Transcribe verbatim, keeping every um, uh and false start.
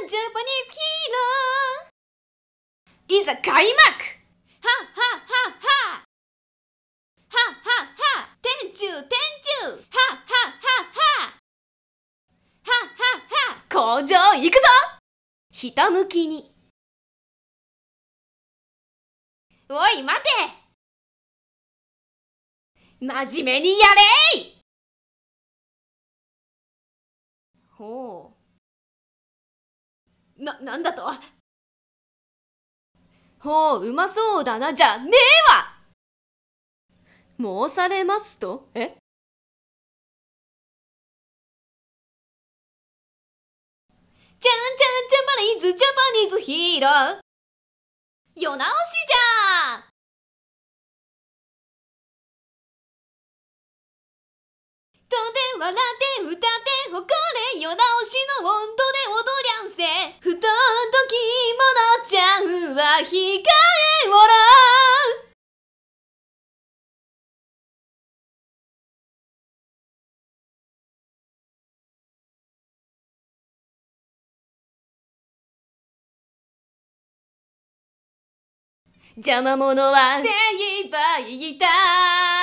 ジャパニーズヒーローいざ開幕。はっはっはっはっはっはっは天中天中はっはっはっはっはっはっは工場行くぞ。ひたむきに。おい待て、真面目にやれい。ほう。な、なんだと。ほう、うまそうだな、じゃねえわ。申されますと、えじゃんじゃんジャパニーズジャパニーズヒーロー世直しじゃ。飛んで笑って歌って誇れ世直しの温度で踊りゃんせ。ふとんときものちゃんは控えおらん。邪魔者は精一杯いた。